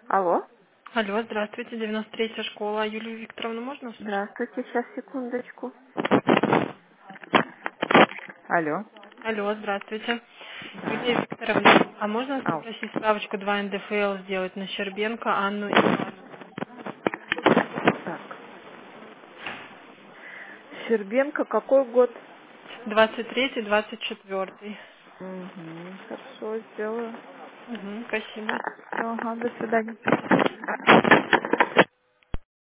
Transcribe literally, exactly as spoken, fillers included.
Алло. Алло, здравствуйте, девяносто третья школа. Юлию Викторовну можно услышать? Здравствуйте, сейчас секундочку. Алло. Алло, здравствуйте. Юлия Да. Викторовна, а можно вас Ау. попросить справочку два эн дэ эф эл сделать на Щербенко, Анну и Ивана? Так. Щербенко, какой год? двадцать третий, двадцать четвёртый. Угу. Хорошо, сделаю. Угу, спасибо. Ага, до свидания.